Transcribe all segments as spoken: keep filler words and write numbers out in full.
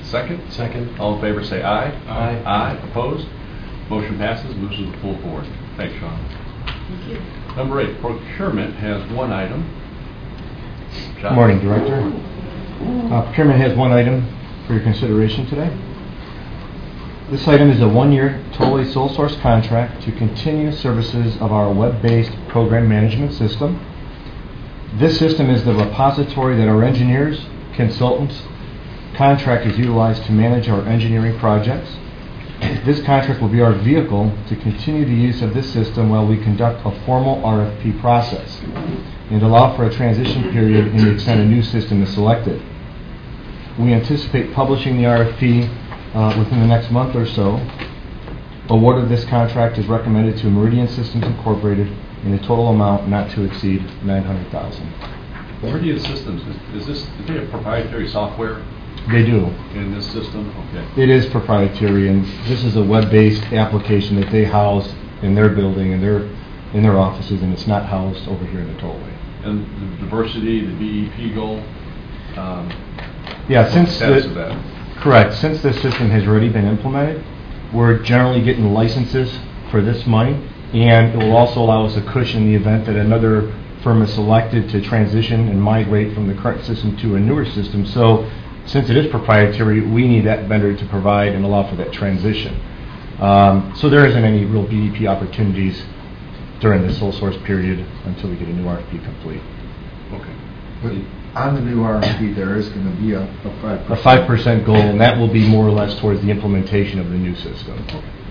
Second? Second. All in favor say aye. Aye. Aye. Opposed? Motion passes. Moves to the full board. Thanks, Sean. Thank you. Number eight, procurement has one item. John? Good morning, Director. Uh, procurement has one item for your consideration today. This item is a one-year, totally sole source contract to continue services of our web-based program management system. This system is the repository that our engineers, consultants, contractors utilize to manage our engineering projects. This contract will be our vehicle to continue the use of this system while we conduct a formal R F P process and allow for a transition period in the extent a new system is selected. We anticipate publishing the R F P uh, within the next month or so. Award of this contract is recommended to Meridian Systems Incorporated in a total amount not to exceed nine hundred thousand dollars. Meridian Systems, is, is this, do they have proprietary software They do. in this system? Okay. It is proprietary, and this is a web-based application that they house in their building and their in their offices, and it's not housed over here in the tollway. And the diversity, the D E P goal? Um, Yeah, since status the, of that? correct. Since this system has already been implemented, we're generally getting licenses for this money, and it will also allow us a cushion in the event that another firm is selected to transition and migrate from the current system to a newer system. So, since it is proprietary, we need that vendor to provide and allow for that transition. Um, so there isn't any real B D P opportunities during the sole source period until we get a new R F P complete. Okay. But on the new R F P, there is going to be a, a five percent. A five percent goal, and that will be more or less towards the implementation of the new system.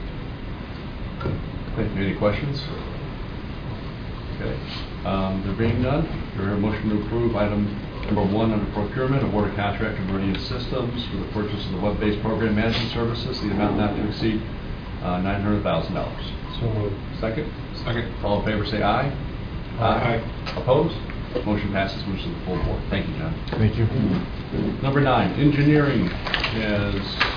Thank you. Any questions? Okay. Um, there being none, do I hear a motion to approve item number one under procurement, award a contract to Meridian Systems for the purchase of the web-based program management services, the amount not to exceed uh, nine hundred thousand dollars. So moved. Second? Second. All in favor say aye. Aye. Opposed? Motion passes. Moves to the full board. Thank you, John. Thank you. Number nine, engineering has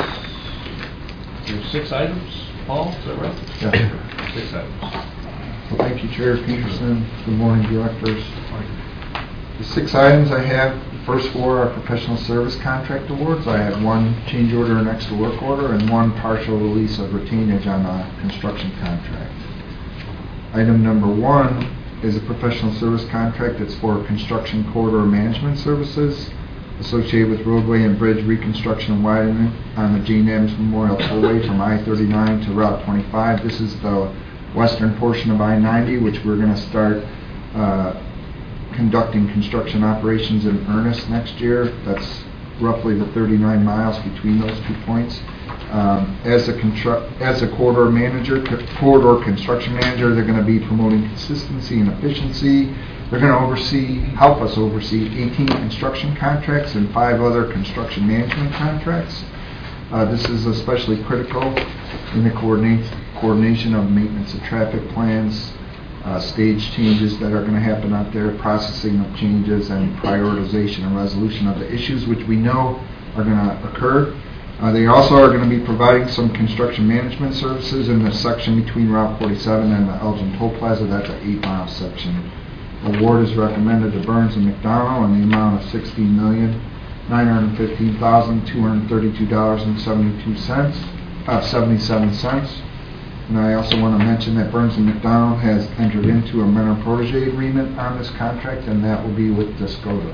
there's six items. Paul, is that right? Yes. Six items. Well, thank you, Chair Peterson. Good morning, directors. The six items I have, the first four are professional service contract awards. I have one change order and extra work order and one partial release of retainage on a construction contract. Item number one is a professional service contract that's for construction corridor management services associated with roadway and bridge reconstruction and widening on the Jane Addams Memorial Tollway from I thirty-nine to Route twenty-five. This is the western portion of I ninety, which we're going to start uh, conducting construction operations in earnest next year. That's roughly the thirty-nine miles between those two points. Um, as a constru- as a corridor manager, co- corridor construction manager, they're going to be promoting consistency and efficiency. They're going to oversee, help us oversee eighteen construction contracts and five other construction management contracts. Uh, this is especially critical in the coordinate, coordination of maintenance of traffic plans, uh, stage changes that are going to happen out there, processing of changes, and prioritization and resolution of the issues which we know are going to occur. Uh, they also are going to be providing some construction management services in the section between Route forty-seven and the Elgin Toll Plaza. That's an eight-mile section. Award is recommended to Burns and McDonnell in the amount of sixteen million nine hundred fifteen thousand two hundred thirty-two dollars and seventy-two cents, uh, seventy-seven cents. And I also want to mention that Burns and McDonnell has entered into a mentor protege agreement on this contract, and that will be with Discoda.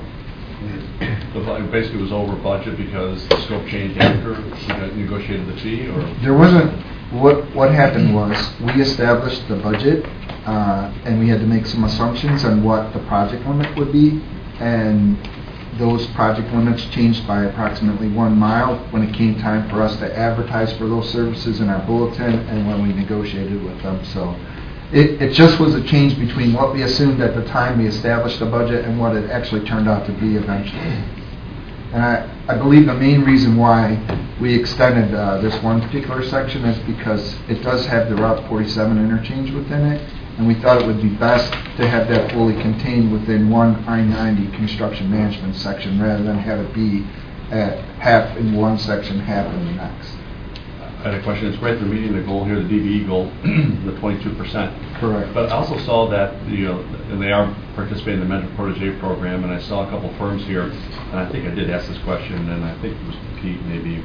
So basically, it was over budget because the scope changed after we negotiated the fee, or There wasn't. What what happened was we established the budget, uh, and we had to make some assumptions on what the project limit would be, and those project limits changed by approximately one mile when it came time for us to advertise for those services in our bulletin and when we negotiated with them. So it, it just was a change between what we assumed at the time we established the budget and what it actually turned out to be eventually. And I, I believe the main reason why we extended uh, this one particular section is because it does have the Route forty-seven interchange within it, and we thought it would be best to have that fully contained within one I ninety construction management section rather than have it be at half in one section, half in the next. I had a question. It's great they're meeting the goal here, the D B E goal, the twenty-two percent. Correct. But I also saw that, you know, and they are participating in the mentor protege program, and I saw a couple firms here, and I think I did ask this question, and I think it was Pete maybe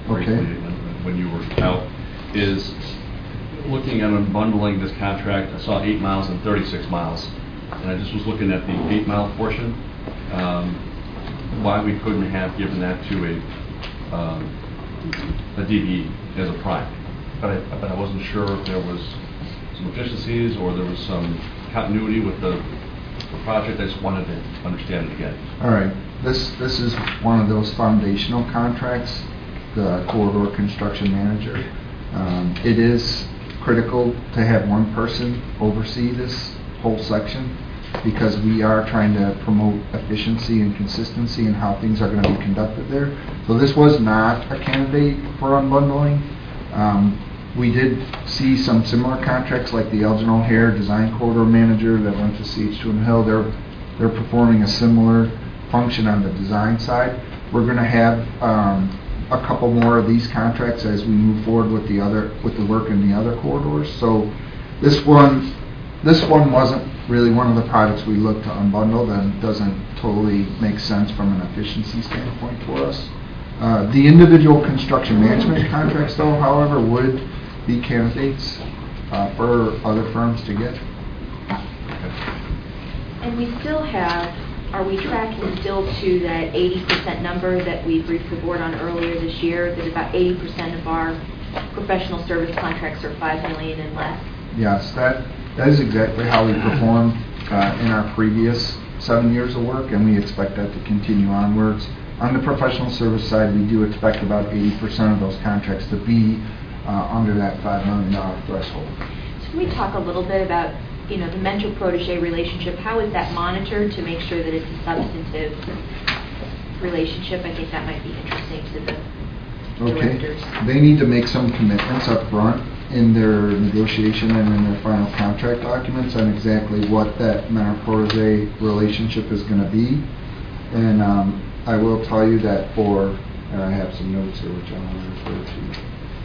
briefly Okay. when you were out, is looking at unbundling this contract. I saw eight miles and thirty-six miles, and I just was looking at the eight mile portion. Um, why we couldn't have given that to a um, a D B E as a prime, but I, but I wasn't sure if there was some efficiencies or there was some continuity with the, the project. I just wanted to understand it again. All right, this, this is one of those foundational contracts, the corridor construction manager. Um, it is critical to have one person oversee this whole section because we are trying to promote efficiency and consistency in how things are going to be conducted there. So this was not a candidate for unbundling. Um, we did see some similar contracts like the Elgin O'Hare Design Corridor Manager that went to C H Twin Hill. They're, they're performing a similar function on the design side. We're going to have um, a couple more of these contracts as we move forward with the other with the work in the other corridors. So this one, this one wasn't really one of the projects we looked to unbundle. That doesn't totally make sense from an efficiency standpoint for us. Uh, the individual construction management contracts, though, however, would be candidates uh, for other firms to get. And we still have, are we tracking still to that eighty percent number that we briefed the board on earlier this year, that about eighty percent of our professional service contracts are five million dollars and less? Yes, that, that is exactly how we performed uh, in our previous seven years of work, and we expect that to continue onwards. On the professional service side, we do expect about eighty percent of those contracts to be uh, under that five million dollars threshold. So can we talk a little bit about, you know, the mentor-protege relationship? How is that monitored to make sure that it's a substantive relationship? I think that might be interesting to the Okay. directors. They need to make some commitments up front in their negotiation and in their final contract documents on exactly what that mentor-protege relationship is going to be. And um, I will tell you that for, and I have some notes here which I want to refer to.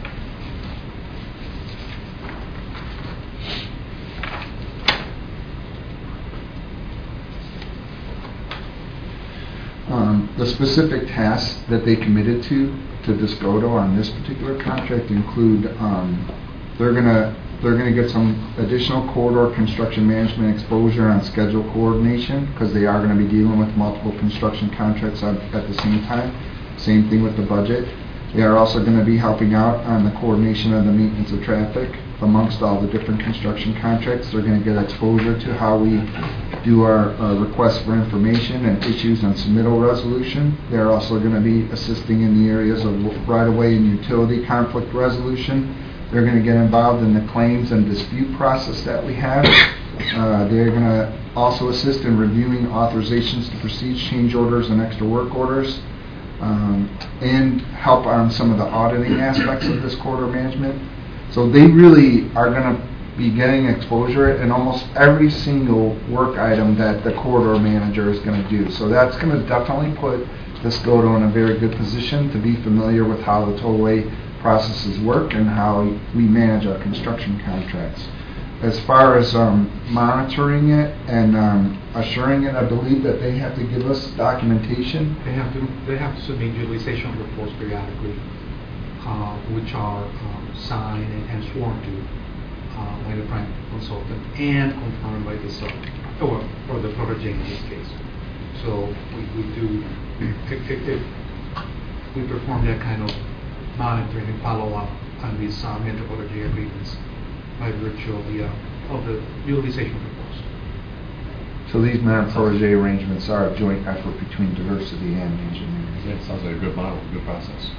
Um, the specific tasks that they committed to to Discoto on this particular contract include um, they're gonna they're gonna get some additional corridor construction management exposure on schedule coordination because they are going to be dealing with multiple construction contracts at, at the same time. Same thing with the budget. They are also going to be helping out on the coordination of the maintenance of traffic amongst all the different construction contracts. They're going to get exposure to how we do our uh, requests for information and issues and submittal resolution. They're also going to be assisting in the areas of right-of-way and utility conflict resolution. They're going to get involved in the claims and dispute process that we have. Uh, they're going to also assist in reviewing authorizations to proceed, change orders, and extra work orders, um, and help on some of the auditing aspects of this corridor management. So they really are going to be getting exposure in almost every single work item that the corridor manager is going to do. So that's going to definitely put Discoto in a very good position to be familiar with how the tollway processes work and how we manage our construction contracts. As far as um, monitoring it and um, assuring it, I believe that they have to give us documentation. They have to they have to submit utilization reports periodically, uh, which are um, signed and, and sworn to uh, by the prime consultant and confirmed by the sub, or, or the protege in this case. So we, we do if, if, if we perform that kind of monitoring and follow up on these uh, mentor-protege agreements by virtue of the uh, of the utilization reports. So these mentor-protege arrangements are a joint effort between diversity and engineering. That sounds like a good model, good process.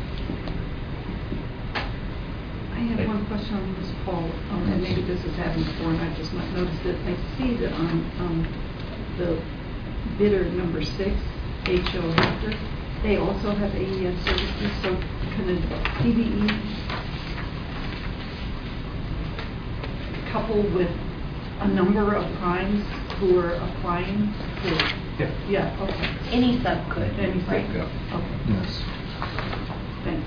I have one question on this, Paul, um, and maybe this has happened before, and I just not noticed it. I see that on um, the bidder number six, H O Hector, they also have A E S services. So can a T B E couple with a number of primes who are applying to? Yeah. Yeah. Okay. Any sub could, Any sub. right? Yeah. Okay. Yes. Thanks.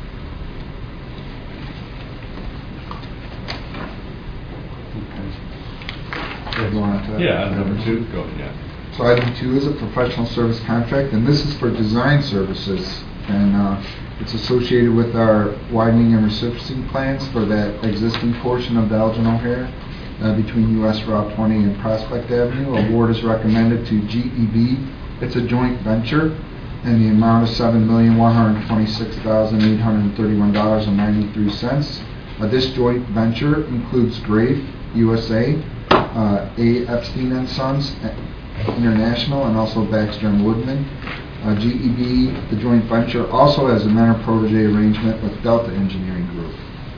You want to- Yeah, item number two, go ahead, yeah. So item two is a professional service contract, and this is for design services. And uh, It's associated with our widening and resurfacing plans for that existing portion of the Elgin O'Hare uh, between U S Route twenty and Prospect Avenue. Award is recommended to G E B. It's a joint venture, and the amount of seven million one hundred twenty-six thousand eight hundred thirty-one dollars and ninety-three cents. Uh, this joint venture includes Grafe U S A, uh, A. Epstein and Sons International, and also Baxter and Woodman. Uh, G E B, the joint venture, also has a mentor protege arrangement with Delta Engineering Group.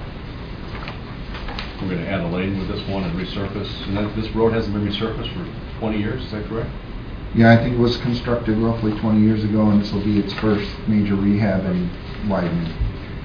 We're going to add a lane with this one and resurface. And that, this road hasn't been resurfaced for twenty years, is that correct? Yeah, I think it was constructed roughly twenty years ago, and this will be its first major rehab and widening.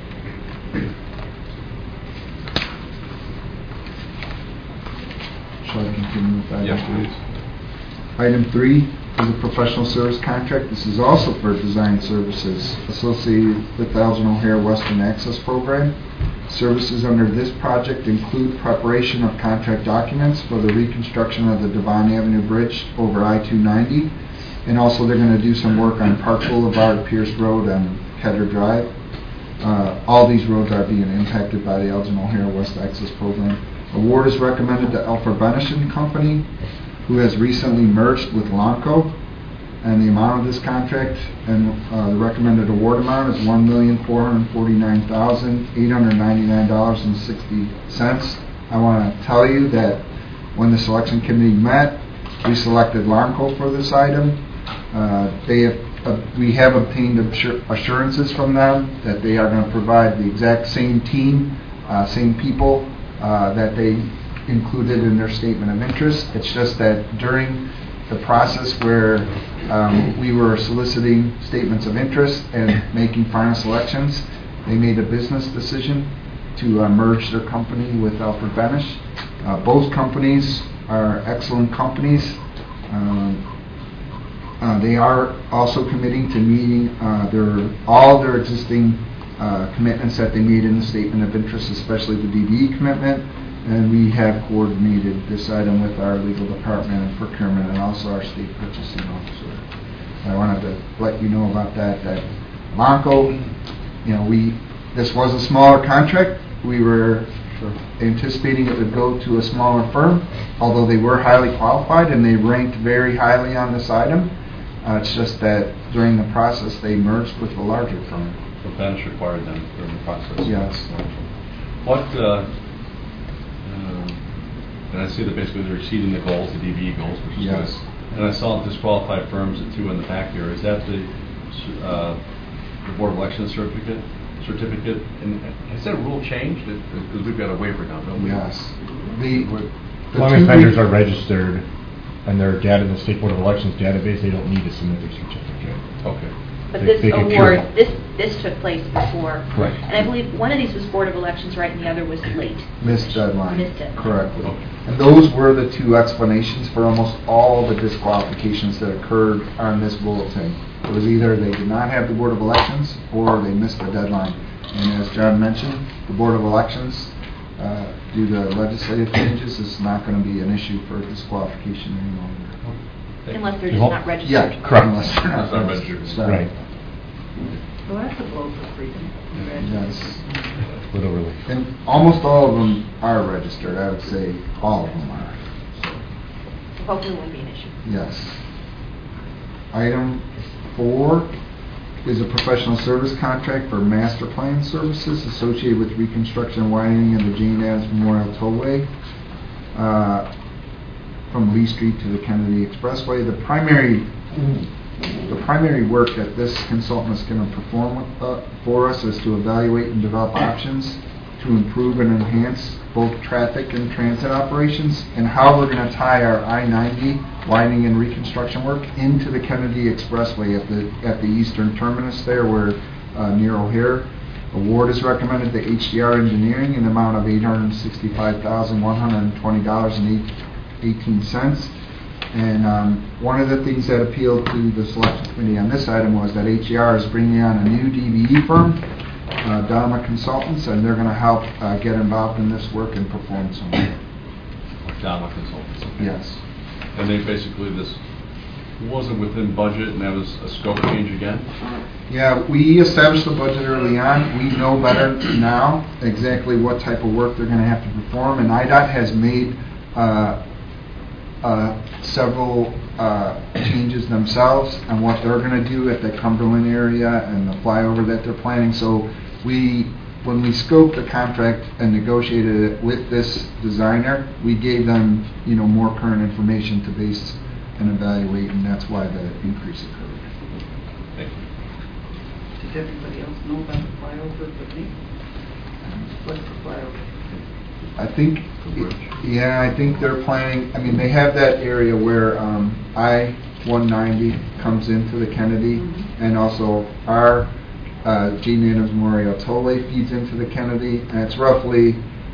Shall I continue with item Yes, three? please. Item three is a professional service contract. This is also for design services associated with the Elgin O'Hare Western Access Program. Services under this project include preparation of contract documents for the reconstruction of the Devon Avenue Bridge over I two ninety, and also they're going to do some work on Park Boulevard, Pierce Road, and Ketter Drive. Uh, all these roads are being impacted by the Elgin O'Hare West Access Program. Award is recommended to Alfred Benish and Company, who has recently merged with Lonco, and the amount of this contract and uh, the recommended award amount is one million four hundred forty-nine thousand eight hundred ninety-nine dollars and sixty cents. I want to tell you that when the selection committee met, we selected Lonco for this item. Uh, they have, uh, we have obtained assur- assurances from them that they are going to provide the exact same team, uh, same people uh, that they included in their statement of interest. It's just that during the process where um, we were soliciting statements of interest and making final selections, they made a business decision to uh, merge their company with Alfred Benish. Uh, both companies are excellent companies. Um, uh, they are also committing to meeting uh, their all their existing uh, commitments that they made in the statement of interest, especially the D B E commitment. And we have coordinated this item with our legal department and procurement, and also our state purchasing officer. I wanted to let you know about that. That Lonco, you know, we this was a smaller contract. We were anticipating it would go to a smaller firm, although they were highly qualified and they ranked very highly on this item. Uh, it's just that during the process they merged with a larger firm. So Benish required them during the process. Yes. What? Uh, um, and I see that basically they're exceeding the goals, the D B E goals, which is Yes. good. And I saw disqualified firms at two in the back here. Is that the uh, the Board of Elections certificate? Certificate? And has that rule changed? Because we've got a waiver now, don't we? Yes. The, We're- the As long as two vendors we- are registered and they're data in the State Board of Elections database, they don't need to submit their certificate. Okay. But They- this they can cure award, it. this, this took place before. Right. And I believe one of these was Board of Elections, right, and the other was late. Missed deadline. Missed deadline. Correctly. Okay. And those were the two explanations for almost all the disqualifications that occurred on this bulletin. It was either they did not have the Board of Elections or they missed the deadline. And as John mentioned, the Board of Elections, uh, due to legislative changes, is not going to be an issue for disqualification any longer. Unless they're You just hope- not registered. Yeah, Correct. Unless they're Unless they're not registered. registered. Right. Well, that's a blow for freedom. Yes. Little relief. And almost all of them are registered. I would say all of them are. Hopefully it won't be an issue. Yes. Item four is a professional service contract for master plan services associated with reconstruction and widening of the Jane Addams Memorial Tollway uh, from Lee Street to the Kennedy Expressway. The primary the primary work that this consultant is going to perform with, uh, for us is to evaluate and develop options to improve and enhance both traffic and transit operations, and how we're going to tie our I ninety widening and reconstruction work into the Kennedy Expressway at the at the eastern terminus there, where uh, near O'Hare. Award is recommended to H D R Engineering in the amount of eight hundred sixty-five thousand one hundred twenty dollars and eighteen cents. And um, one of the things that appealed to the selection committee on this item was that H D R is bringing on a new D B E firm, uh, Dama Consultants, and they're going to help uh, get involved in this work and perform some work. Dama Consultants. Okay. Yes. And they basically, this wasn't within budget, and that was a scope change again? Yeah, we established the budget early on. We know better now exactly what type of work they're going to have to perform, and I D O T has made uh, uh, several uh, changes themselves on what they're going to do at the Cumberland area and the flyover that they're planning. So we, when we scoped the contract and negotiated it with this designer, we gave them, you know, more current information to base and evaluate, and that's why the increase occurred. Thank you. Did everybody else know about the flyover but me? What's the flyover? I think, yeah, I think they're planning, I mean, they have that area where um, I one ninety comes into the Kennedy, Mhm. and also our uh, Jane Addams Memorial Tollway feeds into the Kennedy, and it's roughly,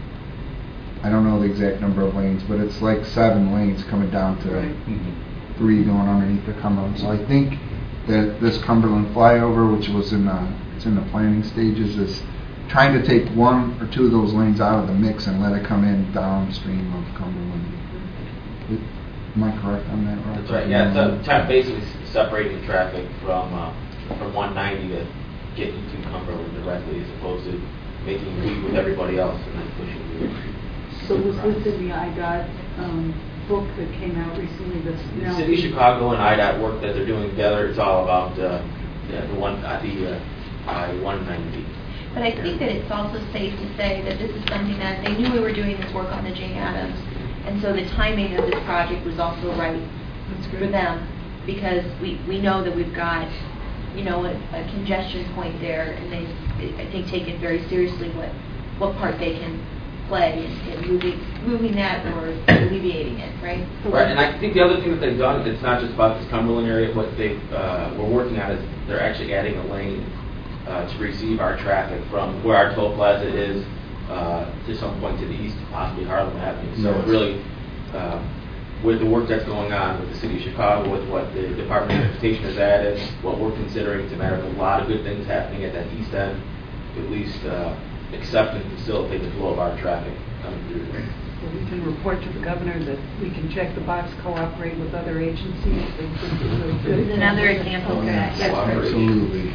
I don't know the exact number of lanes, but it's like seven lanes coming down to Right. Mhm. three going underneath the Cumberland. So I think that this Cumberland flyover, which was in the, it's in the planning stages, is trying to take one or two of those lanes out of the mix and let it come in downstream of Cumberland. It- Am I correct on that, Rob? That's right, yeah, it's uh, kind of basically s- separating traffic from, uh, from one ninety to get into Cumberland directly as opposed to making a lead with everybody else and then pushing you. So was this in the I D O T um, book that came out recently that's The now? City of Chicago and I D O T work that they're doing together, it's all about, uh, yeah, the one, uh, the, uh, I one ninety. But I think that it's also safe to say that this is something that, they knew we were doing this work on the Jane Addams, and so the timing of this project was also right That's for good. them, because we, we know that we've got, you know, a, a congestion point there, and they've, I think, taken very seriously what, what part they can play in, in moving, moving that or alleviating it, right? Right, and I think the other thing that they've done, it's not just about this Cumberland area, what they, uh, we're working on is they're actually adding a lane uh, to receive our traffic from where our toll plaza is uh, to some point to the east, possibly Harlem Avenue. So Yes. really, uh, with the work that's going on with the City of Chicago, with what the Department of Transportation has added, what we're considering, it's a matter of a lot of good things happening at that east end, at least uh, accept and facilitate the flow of our traffic coming through there. So we can report to the governor that we can check the box, cooperate with other agencies. This is really good. This is another example of that, yes. Absolutely.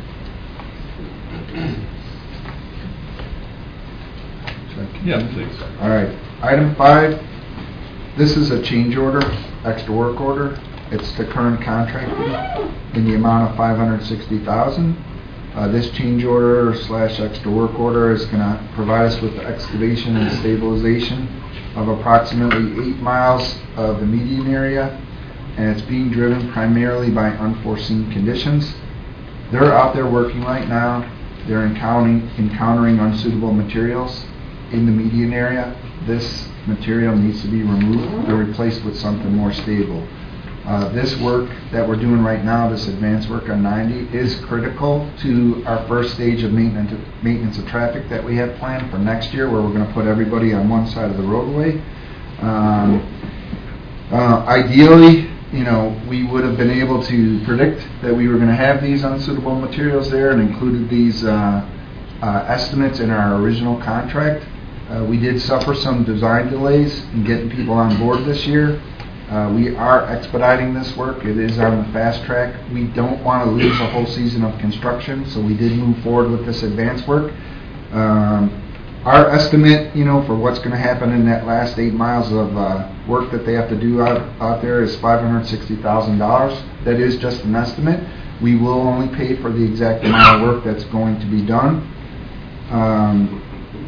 Yeah, please. All right. Item five, this is a change order, extra work order. It's the current contract in the amount of five hundred sixty thousand dollars. Uh, this change order slash extra work order is going to provide us with the excavation and stabilization of approximately eight miles of the median area, and it's being driven primarily by unforeseen conditions. They're out there working right now. They're encountering, encountering unsuitable materials in the median area. This material needs to be removed or replaced with something more stable. Uh, this work that we're doing right now, this advanced work on ninety, is critical to our first stage of maintenance, maintenance of traffic that we have planned for next year, where we're going to put everybody on one side of the roadway. Um, uh, ideally, you know, we would have been able to predict that we were going to have these unsuitable materials there and included these uh, uh, estimates in our original contract. Uh, we did suffer some design delays in getting people on board this year. Uh, we are expediting this work. It is on the fast track. We don't want to lose a whole season of construction, so we did move forward with this advanced work. Um, our estimate, you know, for what's going to happen in that last eight miles of uh, work that they have to do out, out there is five hundred sixty thousand dollars. That is just an estimate. We will only pay for the exact amount of work that's going to be done. Um,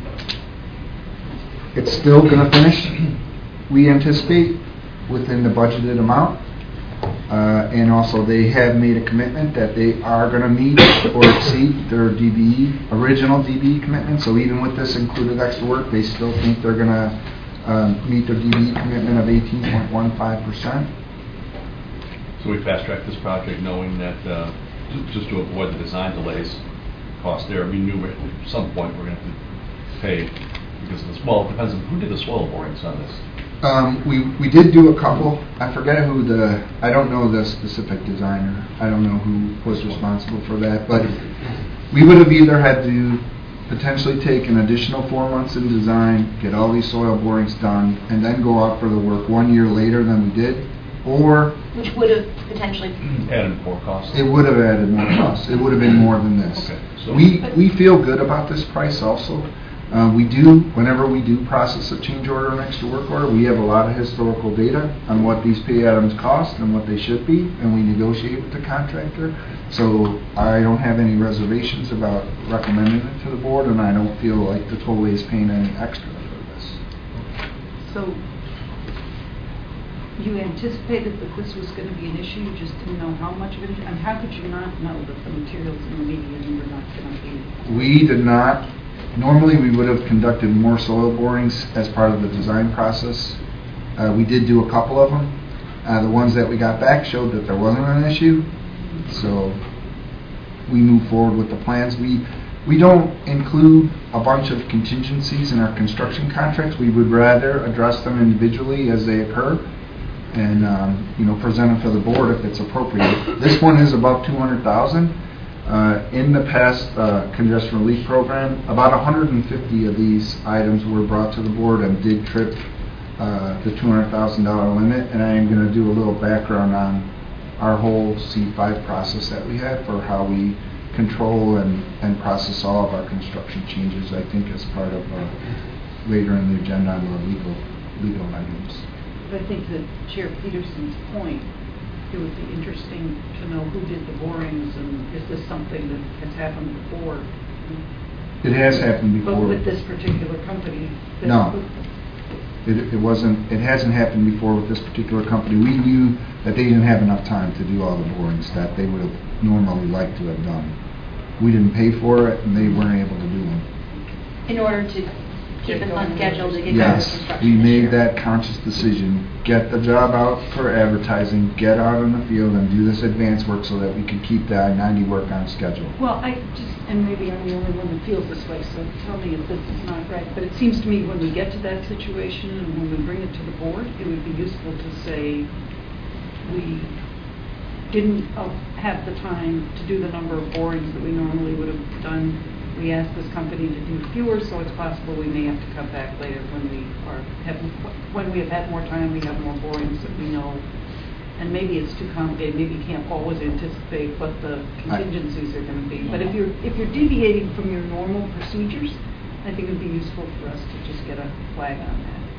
it's still going to finish, we anticipate, within the budgeted amount. Uh, and also they have made a commitment that they are going to meet or exceed their D B E, original D B E commitment. So even with this included extra work, they still think they're going to um, meet their D B E commitment of eighteen point one five percent. So we fast-tracked this project knowing that, uh, ju- just to avoid the design delays, cost there, we knew at some point we're going to have to pay because of this. Well, it depends on who did the soil borings on this. Um, we, we did do a couple. I forget who the, I don't know the specific designer. I don't know who was responsible for that. But we would have either had to potentially take an additional four months in design, get all these soil borings done, and then go out for the work one year later than we did. Or Which would have potentially, Added more costs. It would have added more costs. It would have been more than this. Okay, so- We, we feel good about this price also. Uh, we do, whenever we do process a change order or an extra work order, we have a lot of historical data on what these pay items cost and what they should be, and we negotiate with the contractor. So I don't have any reservations about recommending it to the board, and I don't feel like the tollway is paying any extra for this. So you anticipated that this was going to be an issue, you just didn't know how much of it, and how could you not know that the materials in the median were not going to be? We did not, normally we would have conducted more soil borings as part of the design process. Uh, we did do a couple of them. Uh, the ones that we got back showed that there wasn't an issue, so we moved forward with the plans. We we don't include a bunch of contingencies in our construction contracts. We would rather address them individually as they occur, and um, you know, present them to the board if it's appropriate. This one is above two hundred thousand. Uh, in the past uh, congestion relief program, about one hundred fifty of these items were brought to the board and did trip uh, the two hundred thousand dollar limit. And I am going to do a little background on our whole C five process that we have for how we control and, and process all of our construction changes, I think, as part of uh, later in the agenda on the legal legal items. But I think that Chair Peterson's point, it would be interesting to know who did the borings, and is this something that has happened before? It has happened But before. with this particular company? that- No. It, it wasn't. It hasn't happened before with this particular company. We knew that they didn't have enough time to do all the borings that they would have normally liked to have done. We didn't pay for it, and they weren't able to do them. in order to keep us on schedule to get going with Yes, construction we this made year. that conscious decision. Get the job out for advertising, get out in the field, and do this advance work so that we can keep the I ninety work on schedule. Well, I just, and maybe I'm the only one that feels this way, so tell me if this is not right, but it seems to me when we get to that situation and when we bring it to the board, it would be useful to say, we didn't uh, have the time to do the number of borings that we normally would have done. We asked this company to do fewer, so it's possible we may have to cut back later when we are, have, when we have had more time, we have more borings that we know. And maybe it's too complicated, maybe you can't always anticipate what the contingencies are gonna be. But if you're, if you're deviating from your normal procedures, I think it'd be useful for us to just get a flag on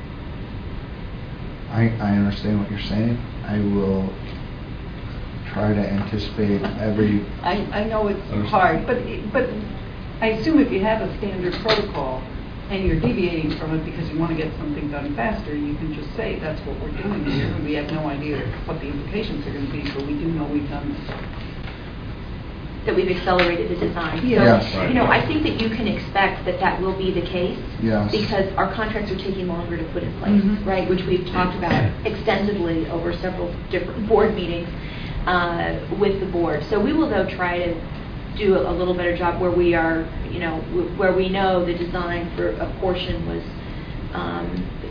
that. I, I understand what you're saying. I will try to anticipate every... I, I know it's Understand. hard, but, but I assume if you have a standard protocol and you're deviating from it because you want to get something done faster, you can just say, that's what we're doing here, and we have no idea what the implications are going to be, but we do know we've done this. That we've accelerated the design. So, Yes. Right. you know, I think that you can expect that that will be the case. Yes. Because our contracts are taking longer to put in place, Mhm. right? Which we've talked about extensively over several different board meetings uh, with the board. So we will, though, try to do a little better job where we are, you know, w- where we know the design for a portion was, um,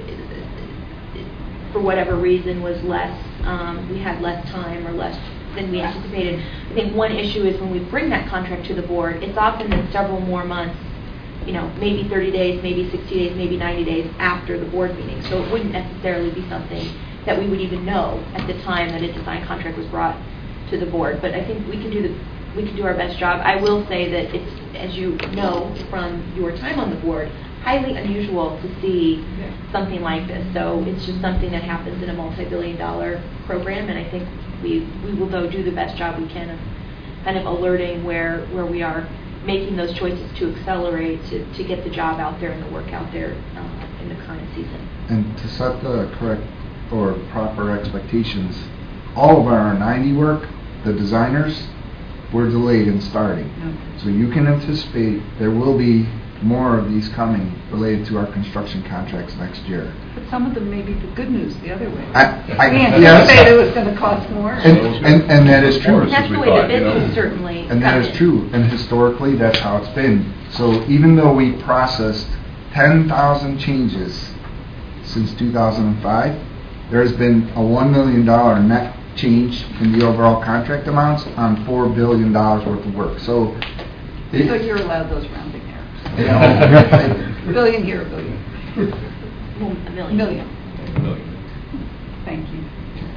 for whatever reason, was less, um, we had less time or less than we anticipated. I think one issue is when we bring that contract to the board, it's often then several more months, you know, maybe thirty days, maybe sixty days, maybe ninety days after the board meeting. So it wouldn't necessarily be something that we would even know at the time that a design contract was brought to the board. But I think we can do the we can do our best job. I will say that it's, as you know from your time on the board, highly unusual to see something like this. So it's just something that happens in a multi-billion dollar program, and I think we we will, though, do the best job we can of kind of alerting where where we are making those choices to accelerate, to, to get the job out there and the work out there uh, in the current season. And to set the correct or proper expectations, all of our ninety work, the designers, were delayed in starting. Okay. So you can anticipate there will be more of these coming related to our construction contracts next year. But some of them may be the good news the other way. I, I, We yes. anticipated it was going to cost more. And, and, and that is true. That's the we way the thought, you know. business certainly. And that is got it. true. And historically, that's how it's been. So even though we processed ten thousand changes since two thousand five, there's been a one million dollars net change in the overall contract amounts on four billion dollars worth of work. So, it, So you're allowed those rounding errors. you know, A billion here, a billion. Well, a million. Million. Million. Thank you. All right.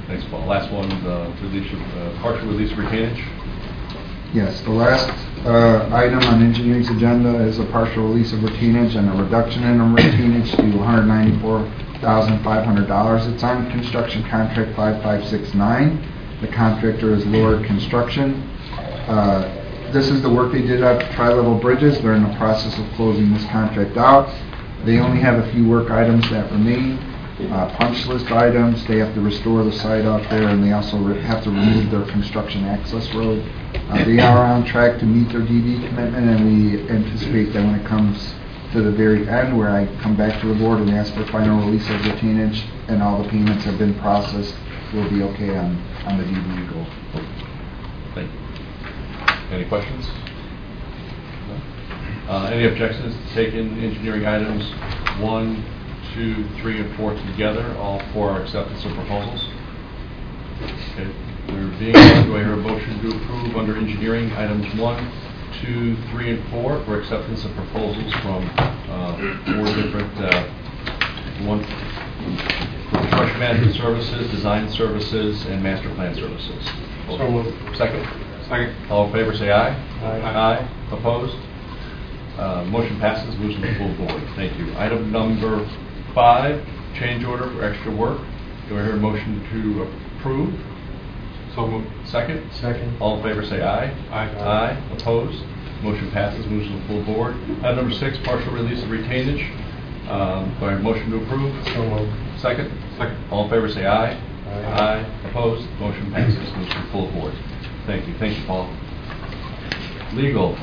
Thanks, Paul. Last one, uh, release of, uh, partial release of retainage. Yes, the last uh, item on engineering's agenda is a partial release of retainage and a reduction in the retainage to one hundred ninety-four thousand five hundred dollars. It's on construction contract five five six nine. The contractor is Lord Construction. Uh, This is the work they did at Tri-Level Bridges. They're in the process of closing this contract out. They only have a few work items that remain, uh, punch list items. They have to restore the site out there, and they also re- have to remove their construction access road. Uh, they are on track to meet their D D commitment, and we anticipate that when it comes to the very end, where I come back to the board and ask for final release of retainage and all the payments have been processed, we'll be okay on, on the D D goal. Thank you. Any questions? No? Uh, any objections to taking engineering items one, two, three, and four together, all for our acceptance of proposals? Okay. There being none, do I hear a motion to approve under engineering items one, two, three, and four for acceptance of proposals from uh, four different uh, one for construction management services, design services, and master plan services? So moved. Second? Second. All in favor, say aye. Aye. Aye. Opposed? Uh, motion passes, moves to the full board. Thank you. Item number five, change order for extra work. Do I hear a motion to approve? So moved. Second? Second. All in favor, say aye. Aye. Aye. Opposed? Motion passes, moves to the full board. Item number six, partial release of retainage. Um, do I hear a motion to approve? So moved. Second? Second. All in favor, say aye. Aye. Aye. Opposed? Motion passes, moves to the full board. Thank you. Thank you, Paul. Legal.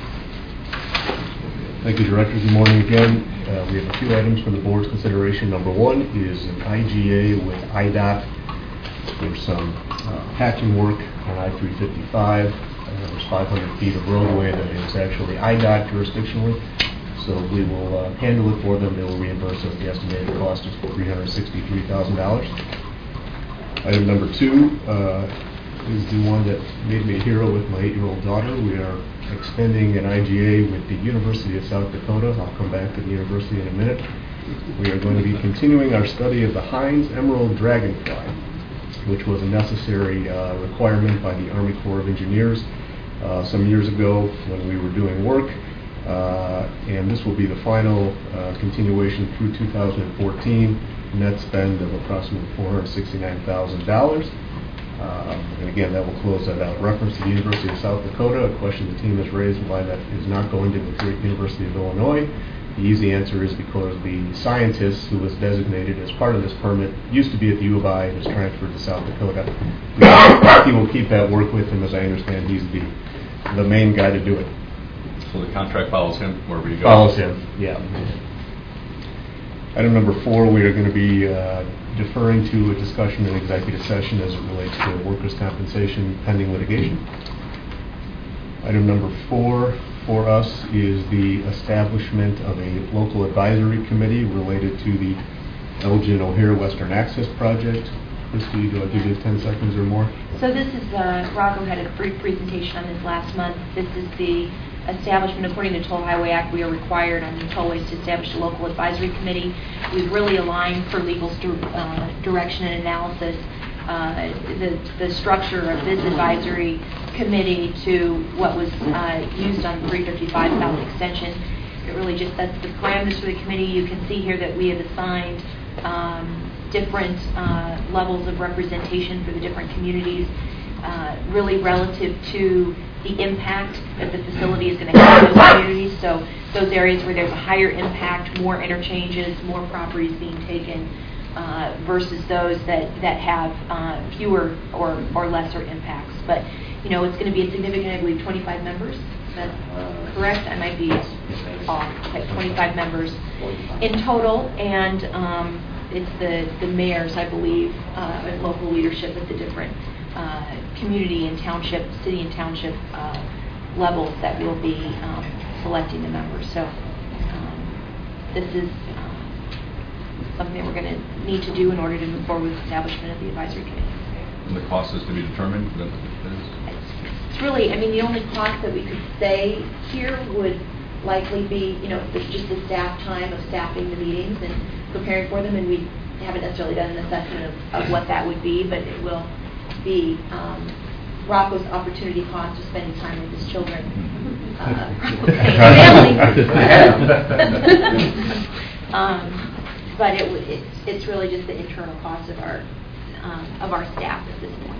Thank you, Director. Good morning again. Uh, we have a few items for the board's consideration. Number one is an I G A with I D O T for some uh, patching work on I three fifty-five. Uh, there's five hundred feet of roadway that is actually I D O T jurisdictionally. So we will uh, handle it for them. They will reimburse us. The estimated cost is three hundred sixty-three thousand dollars. Item number two uh, is the one that made me a hero with my eight-year-old daughter. We are extending an I G A with the University of South Dakota. I'll come back to the university in a minute. We are going to be continuing our study of the Heinz Emerald Dragonfly, which was a necessary uh, requirement by the Army Corps of Engineers uh, some years ago when we were doing work. Uh, and this will be the final uh, continuation through two thousand fourteen, net spend of approximately four hundred sixty-nine thousand dollars. Um, and again, that will close that out. Reference to the University of South Dakota, a question the team has raised why that is not going to the great University of Illinois. The easy answer is because the scientist who was designated as part of this permit used to be at the U of I and is transferred to South Dakota. He will keep that work with him. As I understand, he's the, the main guy to do it. So the contract follows him wherever you go? Follows him, yeah. Item number four, we are going to be uh, deferring to a discussion in executive session as it relates to workers' compensation pending litigation. Item number four for us is the establishment of a local advisory committee related to the Elgin O'Hare Western Access Project. Christy, do I give you ten seconds or more? So this is, uh, Rocco had a brief presentation on this last month. This is the establishment, according to Toll Highway Act, we are required on the tollways to establish a local advisory committee. We've really aligned for legal stu- uh, direction and analysis uh, the, the structure of this advisory committee to what was uh, used on three fifty-five South Extension. It really just sets the parameters for the committee. You can see here that we have assigned um, different uh, levels of representation for the different communities, uh, really relative to the impact that the facility is going to have in those communities. So those areas where there's a higher impact, more interchanges, more properties being taken, uh, versus those that, that have uh, fewer or, or lesser impacts. But, you know, it's going to be a significant, I believe, twenty-five members. Is that correct? I might be off. Okay, twenty-five members in total. And um, it's the, the mayors, I believe, uh, and local leadership at the different Uh, community and township, city and township uh, levels that will be um, selecting the members. So um, this is uh, something we're going to need to do in order to move forward with the establishment of the advisory committee. And the cost is to be determined? That It's, it's really, I mean, the only cost that we could say here would likely be, you know, the, just the staff time of staffing the meetings and preparing for them, and we haven't necessarily done an assessment of, of what that would be, but it will be um, Rocco's opportunity cost of spending time with his children. Uh, family. um, but it, w- it's, it's really just the internal cost of our um, of our staff at this point.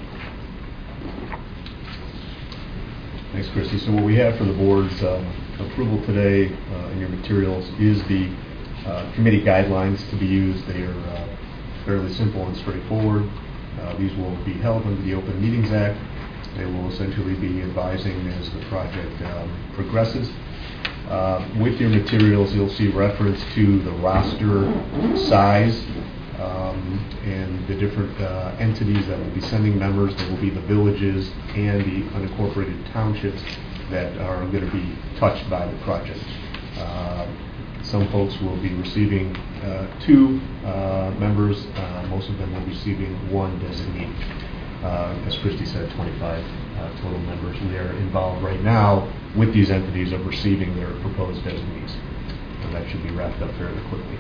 Thanks, Christy. So what we have for the board's um, approval today uh, in your materials is the uh, committee guidelines to be used. They are uh, fairly simple and straightforward. Uh, these will be held under the Open Meetings Act. They will essentially be advising as the project um, progresses. Uh, with your materials, you'll see reference to the roster size um, and the different uh, entities that will be sending members. There will be the villages and the unincorporated townships that are going to be touched by the project. Uh, some folks will be receiving uh, two uh, members. Uh, most of them will be receiving one designee. Uh, as Christy said, twenty-five uh, total members. We are involved right now with these entities of receiving their proposed designees. And that should be wrapped up fairly quickly.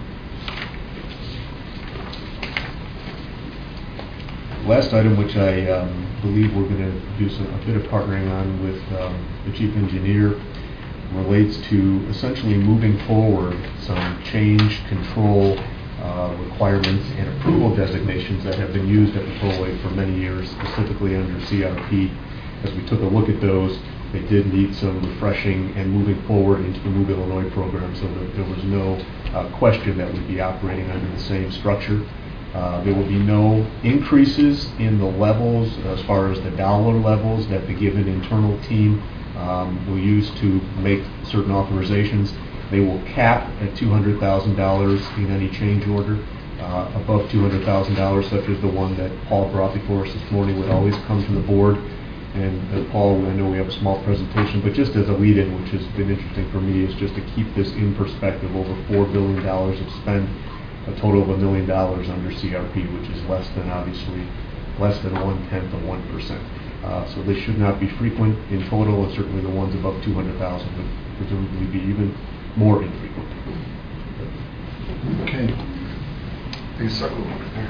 Last item, which I um, believe we're going to do some, a bit of partnering on with um, the chief engineer, relates to essentially moving forward some change control uh, requirements and approval designations that have been used at Patrolway for many years, specifically under C R P. As we took a look at those, they did need some refreshing and moving forward into the Move Illinois program, so that there was no uh, question that we'd be operating under the same structure. Uh, there will be no increases in the levels as far as the dollar levels that the given internal team um, will use to make certain authorizations. They will cap at two hundred thousand dollars in any change order. Uh, above two hundred thousand dollars, such as the one that Paul brought before us this morning, would always come to the board. And uh, Paul, I know we have a small presentation, but just as a lead-in, which has been interesting for me, is just to keep this in perspective. Over four billion dollars of spend, a total of a million dollars under C R P, which is less than, obviously, less than one-tenth of one percent. Uh, so this should not be frequent in total, and certainly the ones above two hundred thousand would presumably be even more infrequent. Okay. Please circle over there.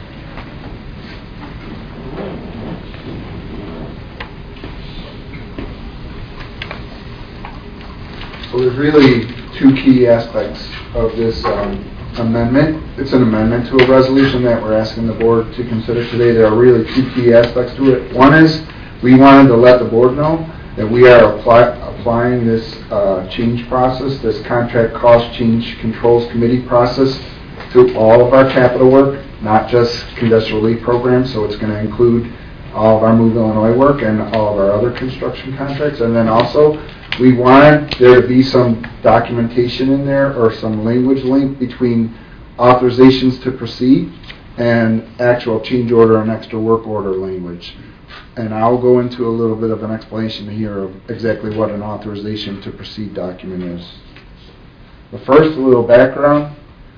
So there's really two key aspects of this um, amendment. It's an amendment to a resolution that we're asking the board to consider today. There are really two key aspects to it. One is we wanted to let the board know that we are apply, applying this uh, change process, this contract cost change controls committee process, to all of our capital work, not just conditional relief programs. So it's going to include all of our Move Illinois work and all of our other construction contracts. And then also, we wanted there to be some documentation in there or some language link between authorizations to proceed and actual change order and extra work order language. And I'll go into a little bit of an explanation here of exactly what an authorization to proceed document is. But first, a little background.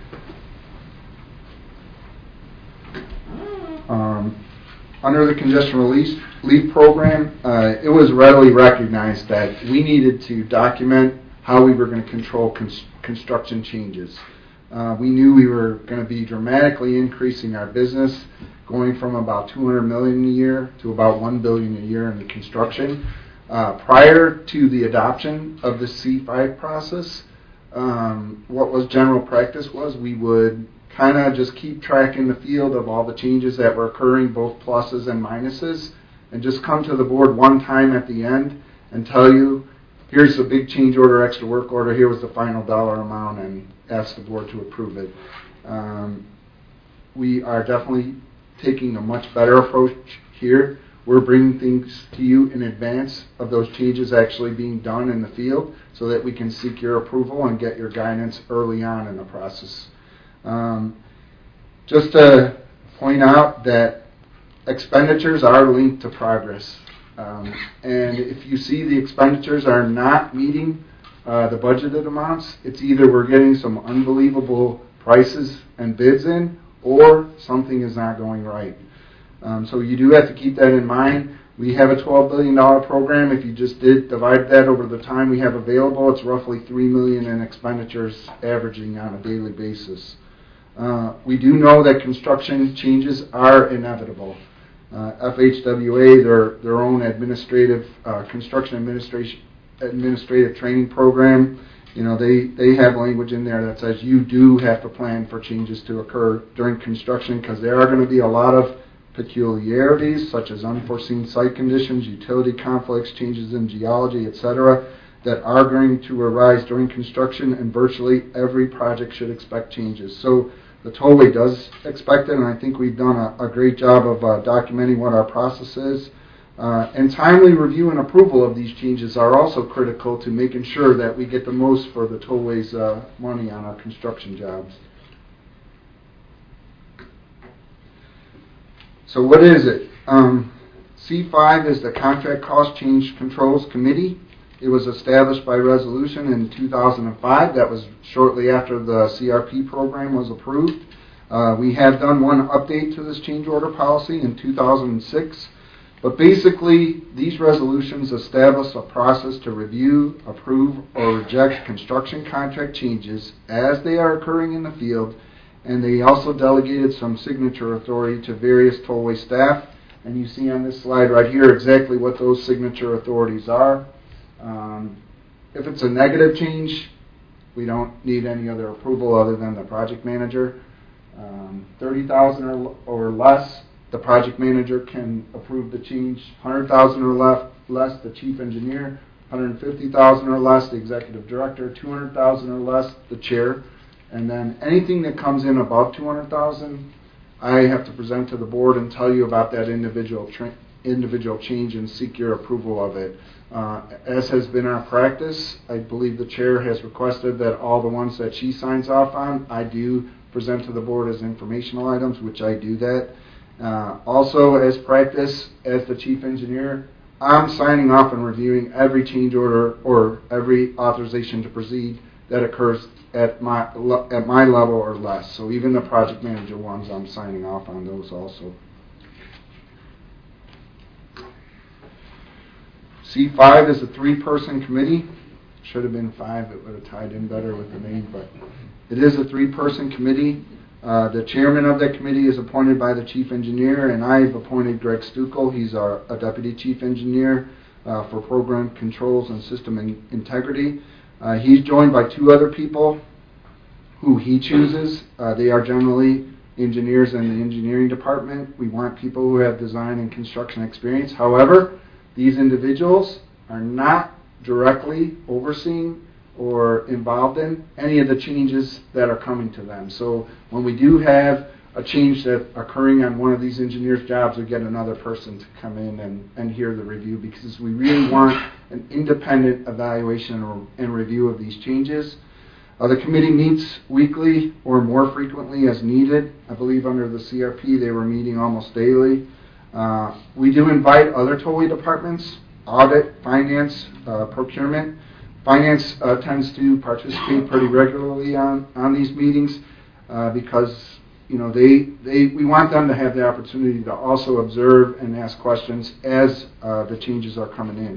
Um, under the congestion release relief program, uh, it was readily recognized that we needed to document how we were going to control cons- construction changes. Uh, we knew we were going to be dramatically increasing our business, going from about two hundred million dollars a year to about one billion dollars a year in the construction. Uh, prior to the adoption of the C five process, um, what was general practice was we would kind of just keep track in the field of all the changes that were occurring, both pluses and minuses, and just come to the board one time at the end and tell you, here's the big change order, extra work order, here was the final dollar amount, and ask the board to approve it. Um, we are definitely taking a much better approach here. We're bringing things to you in advance of those changes actually being done in the field so that we can seek your approval and get your guidance early on in the process. Um, just to point out that expenditures are linked to progress. Um, and if you see the expenditures are not meeting uh, the budgeted amounts, it's either we're getting some unbelievable prices and bids in, or something is not going right. Um, so you do have to keep that in mind. We have a twelve billion dollars program. If you just did divide that over the time we have available, it's roughly three million dollars in expenditures averaging on a daily basis. Uh, we do know that construction changes are inevitable. Uh, F H W A, their their own administrative uh, construction administration administrative training program, you know, they they have language in there that says you do have to plan for changes to occur during construction, because there are going to be a lot of peculiarities such as unforeseen site conditions, utility conflicts, changes in geology, et cetera, that are going to arise during construction, and virtually every project should expect changes. So the tollway does expect it, and I think we've done a, a great job of uh, documenting what our process is. Uh, and timely review and approval of these changes are also critical to making sure that we get the most for the tollway's uh, money on our construction jobs. So what is it? Um, C five is the Contract Cost Change Controls Committee. It was established by resolution in two thousand five. That was shortly after the C R P program was approved. Uh, we have done one update to this change order policy in two thousand six. But basically, these resolutions establish a process to review, approve, or reject construction contract changes as they are occurring in the field, and they also delegated some signature authority to various tollway staff. And you see on this slide right here exactly what those signature authorities are. Um, if it's a negative change, we don't need any other approval other than the project manager. Um, thirty thousand or, or less, the project manager can approve the change. one hundred thousand or less, less, the chief engineer. one hundred fifty thousand or less, the executive director. two hundred thousand or less, the chair. And then anything that comes in above two hundred thousand, I have to present to the board and tell you about that individual tra- individual change and seek your approval of it. Uh, as has been our practice, I believe the chair has requested that all the ones that she signs off on, I do present to the board as informational items, which I do that. Uh, also, as practice, as the chief engineer, I'm signing off and reviewing every change order or every authorization to proceed that occurs at my at my level or less. So even the project manager ones, I'm signing off on those also. C five is a three-person committee. Should have been five. It would have tied in better with the name, but it is a three-person committee. Uh, the chairman of that committee is appointed by the chief engineer, and I've appointed Greg Stuckel. He's our a deputy chief engineer uh, for program controls and system in- integrity. Uh, he's joined by two other people who he chooses. Uh, they are generally engineers in the engineering department. We want people who have design and construction experience. However, these individuals are not directly overseeing or involved in any of the changes that are coming to them. So when we do have a change that occurring on one of these engineers' jobs, we get another person to come in and, and hear the review, because we really want an independent evaluation or, and review of these changes. Uh, the committee meets weekly or more frequently as needed. I believe under the C R P they were meeting almost daily. Uh, we do invite other tollway departments, audit, finance, uh, procurement. Finance uh, tends to participate pretty regularly on, on these meetings uh, because you know they, they we want them to have the opportunity to also observe and ask questions as uh, the changes are coming in.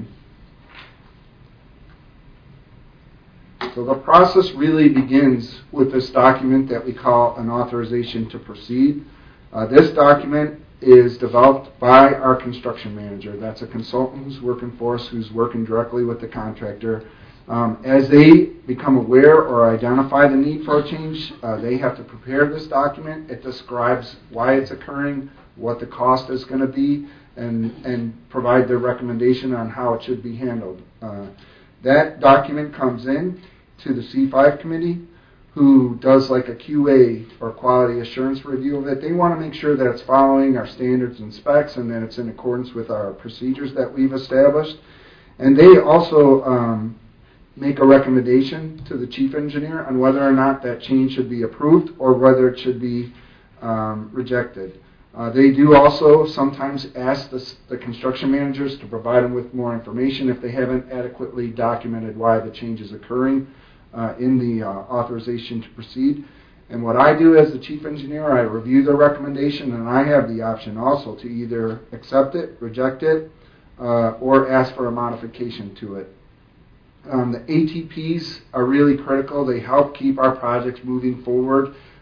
So the process really begins with this document that we call an authorization to proceed. Uh, this document is developed by our construction manager. That's a consultant who's working for us, who's working directly with the contractor. Um, as they become aware or identify the need for a change, uh, they have to prepare this document. It describes why it's occurring, what the cost is going to be, and, and provide their recommendation on how it should be handled. Uh, that document comes in to the C five committee, who does like a Q A or quality assurance review of it. They want to make sure that it's following our standards and specs and that it's in accordance with our procedures that we've established. And they also um, make a recommendation to the chief engineer on whether or not that change should be approved or whether it should be um, rejected. Uh, they do also sometimes ask the, the construction managers to provide them with more information if they haven't adequately documented why the change is occurring uh, in the uh, authorization to proceed. And what I do as the chief engineer, I review the recommendation, and I have the option also to either accept it, reject it, uh, or ask for a modification to it. Um, the A T Ps are really critical. They help keep our projects moving forward.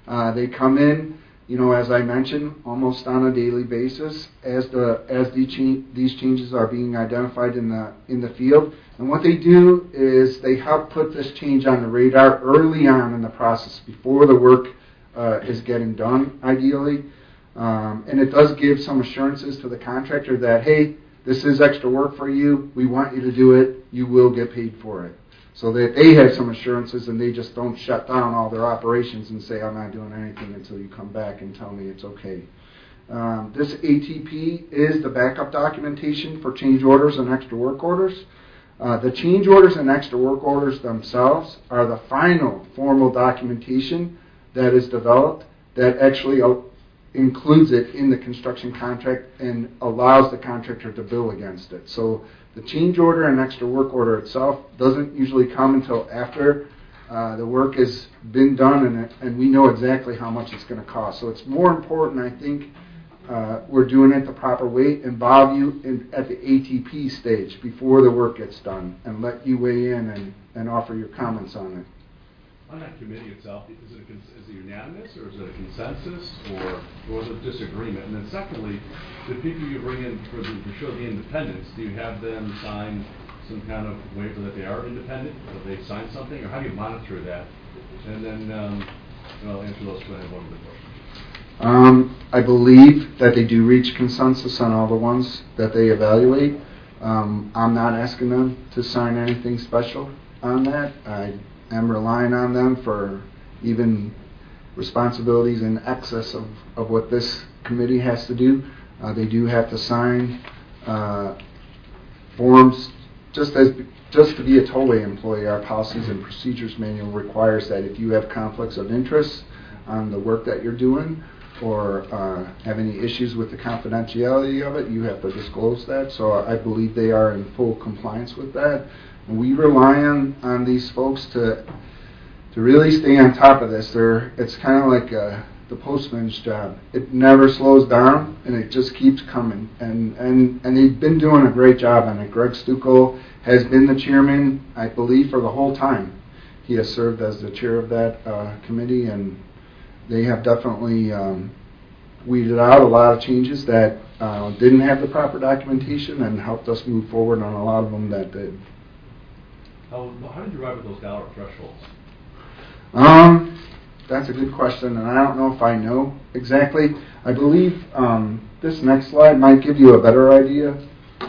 Uh, they come in, you know, as I mentioned, almost on a daily basis as the as the cha- these changes are being identified in the in the field. And what they do is they help put this change on the radar early on in the process before the work uh, is getting done, ideally. Um, and it does give some assurances to the contractor that, hey, this is extra work for you. We want you to do it. You will get paid for it. So that they have some assurances and they just don't shut down all their operations and say, I'm not doing anything until you come back and tell me it's okay. Um, this A T P is the backup documentation for change orders and extra work orders. Uh, the change orders and extra work orders themselves are the final formal documentation that is developed that actually uh, includes it in the construction contract and allows the contractor to bill against it. So the change order and extra work order itself doesn't usually come until after uh, the work has been done and, and we know exactly how much it's going to cost. So it's more important, I think, uh, we're doing it the proper way, involve you in, at the A T P stage before the work gets done and let you weigh in and, and offer your comments on it. On that committee itself, is it, a, is it unanimous or is it a consensus or, or is it disagreement? And then secondly, the people you bring in for the, to show the independence, do you have them sign some kind of waiver that they are independent, that they've signed something, or how do you monitor that? And then um, I'll answer those when I have one of the questions. Um, I believe that they do reach consensus on all the ones that they evaluate. Um, I'm not asking them to sign anything special on that. I am relying on them for even responsibilities in excess of, of what this committee has to do. Uh, they do have to sign uh, forms just as just to be a tollway employee. Our policies and procedures manual requires that if you have conflicts of interest on the work that you're doing or uh, have any issues with the confidentiality of it, you have to disclose that. So I believe they are in full compliance with that. And we rely on, on these folks to to really stay on top of this. They're, it's kind of like uh, the postman's job. It never slows down, and it just keeps coming. And, and, and they've been doing a great job on it. Greg Stucco has been the chairman, I believe, for the whole time. He has served as the chair of that uh, committee, and they have definitely um, weeded out a lot of changes that uh, didn't have the proper documentation and helped us move forward on a lot of them that did. How, how did you arrive at those dollar thresholds? Um, that's a good question, and I don't know if I know exactly. I believe um, this next slide might give you a better idea.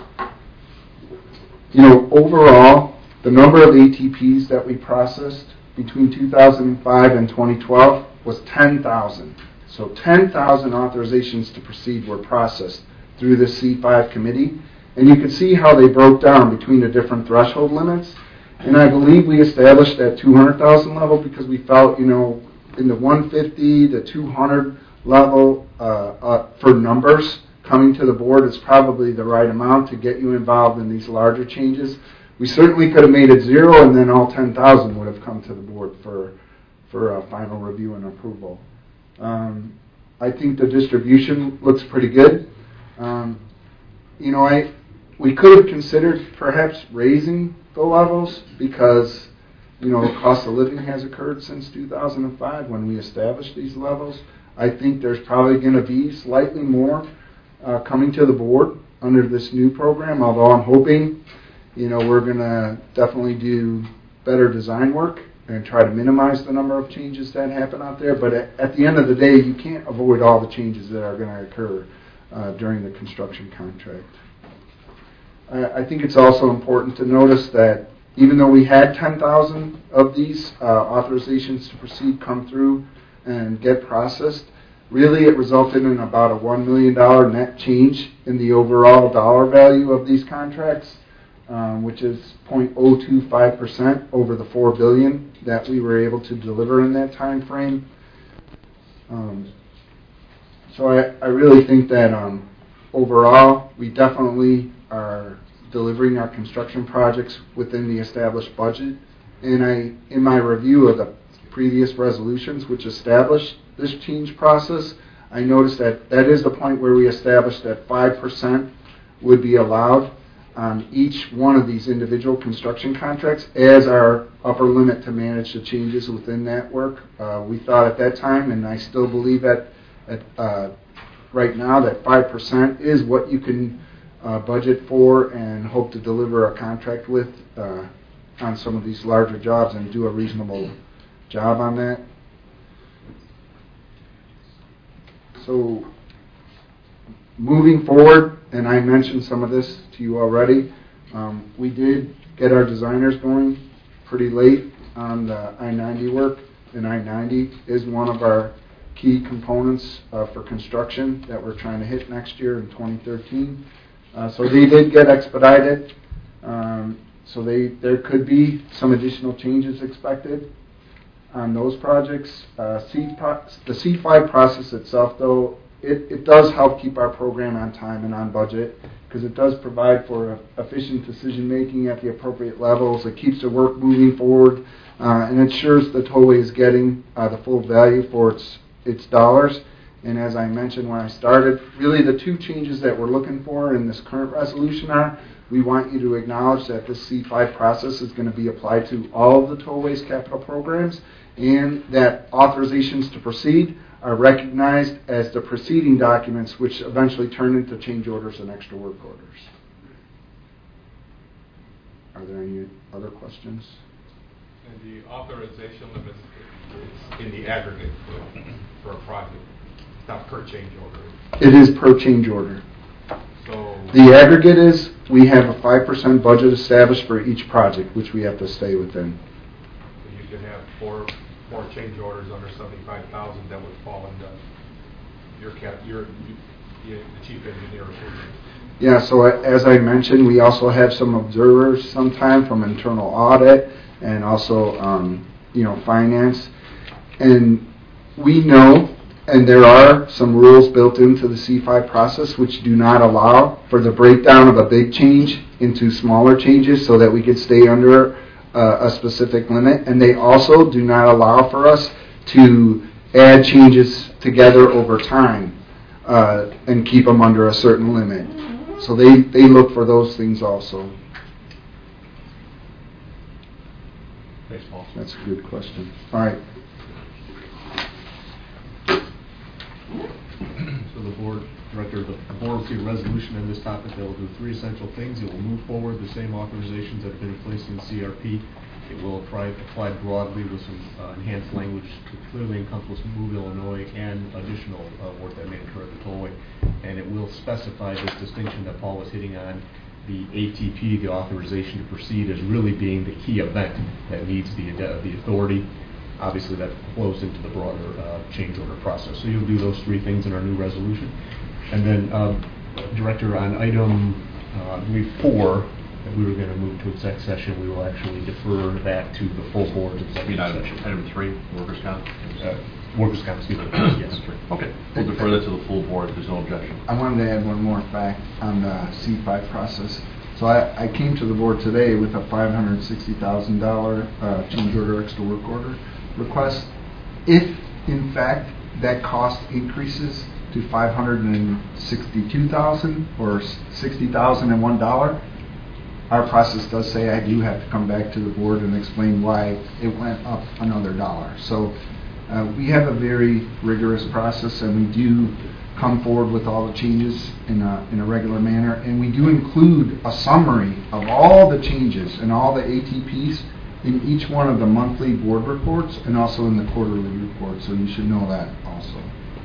You know, overall, the number of A T Ps that we processed between two thousand five and twenty twelve was ten thousand. So ten thousand authorizations to proceed were processed through the C five committee, and you can see how they broke down between the different threshold limits. And I believe we established that two hundred thousand level because we felt, you know, in the one fifty to two hundred level uh, uh, for numbers coming to the board is probably the right amount to get you involved in these larger changes. We certainly could have made it zero and then all ten thousand would have come to the board for, for a final review and approval. Um, I think the distribution looks pretty good. Um, you know, I we could have considered perhaps raising the levels because, you know, cost of living has occurred since two thousand five when we established these levels. I think there's probably going to be slightly more uh, coming to the board under this new program, although I'm hoping, you know, we're going to definitely do better design work and try to minimize the number of changes that happen out there. But at, at the end of the day, you can't avoid all the changes that are going to occur uh, during the construction contract. I think it's also important to notice that even though we had ten thousand of these uh, authorizations to proceed come through and get processed, really it resulted in about a one million dollars net change in the overall dollar value of these contracts, um, which is zero point zero two five percent over the four billion dollars that we were able to deliver in that time frame. Um, so I, I really think that um, overall we definitely are delivering our construction projects within the established budget. And I, in my review of the previous resolutions which established this change process, I noticed that that is the point where we established that five percent would be allowed on each one of these individual construction contracts as our upper limit to manage the changes within that work. Uh, we thought at that time, and I still believe that at, uh, right now, that five percent is what you can uh, budget for and hope to deliver a contract with uh, on some of these larger jobs and do a reasonable job on that. So moving forward, and I mentioned some of this to you already, um, we did get our designers going pretty late on the I ninety work, and I ninety is one of our key components uh, for construction that we're trying to hit next year in twenty thirteen. Uh, so they did get expedited. Um, so they there could be some additional changes expected on those projects. Uh, C pro- the C five process itself, though, it, it does help keep our program on time and on budget because it does provide for efficient decision making at the appropriate levels. It keeps the work moving forward uh, and ensures the tollway is getting uh, the full value for its its dollars. And as I mentioned when I started, really the two changes that we're looking for in this current resolution are, we want you to acknowledge that this C five process is going to be applied to all of the tollways capital programs, and that authorizations to proceed are recognized as the preceding documents, which eventually turn into change orders and extra work orders. Are there any other questions? And the authorization limit is in the aggregate for, for a project, it's not per change order. It is per change order. So The aggregate is, we have a five percent budget established for each project, which we have to stay within. you could have four, four change orders under seventy-five thousand that would fall into your cap, your, you, the chief engineer approval. Yeah, so as I mentioned, we also have some observers sometime from internal audit and also, um, you know, finance. And we know, and there are some rules built into the C five process which do not allow for the breakdown of a big change into smaller changes so that we could stay under uh, a specific limit. And they also do not allow for us to add changes together over time uh, and keep them under a certain limit. So they, they look for those things also. Baseball. That's a good question. All right. So the board, director, the board will see a resolution on this topic that will do three essential things. It will move forward the same authorizations that have been in place in C R P. It will apply, apply broadly with some uh, enhanced language to clearly encompass Move, Illinois, and additional uh, work that may occur at the tollway. And it will specify this distinction that Paul was hitting on. The A T P, the authorization to proceed, as really being the key event that needs the, uh, the authority. Obviously, that flows into the broader uh, change order process. So you'll do those three things in our new resolution. And then, um, Director, on item, uh, I believe four, that we were going to move to exec session, we will actually defer that to the full board's I executive mean, item, session. item three, workers' comp. Uh, Workers' comp, excuse me. Yes. Okay, we'll defer that to the full board if there's no objection. I wanted to add one more fact on the C five process. So I, I came to the board today with a five hundred sixty thousand dollars uh, change order, extra work order request. If, in fact, that cost increases to five hundred sixty-two thousand dollars or sixty thousand one dollar, our process does say I do have to come back to the board and explain why it went up another dollar. So uh, we have a very rigorous process, and we do come forward with all the changes in a, in a regular manner, and we do include a summary of all the changes and all the A T Ps in each one of the monthly board reports and also in the quarterly report, so you should know that also.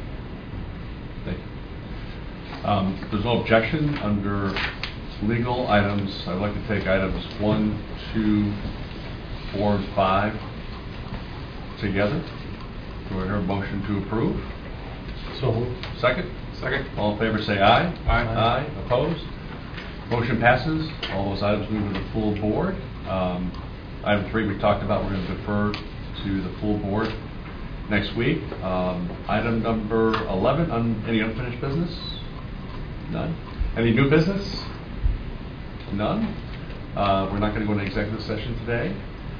Thank you. Um, if there's no objection under legal items, I'd like to take items one, two, four, and five together. Do I hear a motion to approve? So moved. Second? Second. All in favor say aye. Aye. Aye. Opposed? Motion passes. All those items move to the full board. Um, item three we talked about, we're going to defer to the full board next week. Um, item number eleven, un- any unfinished business? None. Any new business? None. Uh, we're not going to go into executive session today.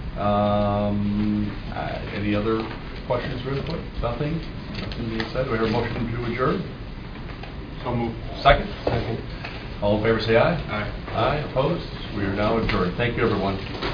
Um, uh, any other questions real quick? Nothing? Nothing being said. Do we hear a motion to adjourn? So moved. Second? Second. All in favor, say aye. Aye. Aye, opposed? We are now adjourned. Thank you, everyone.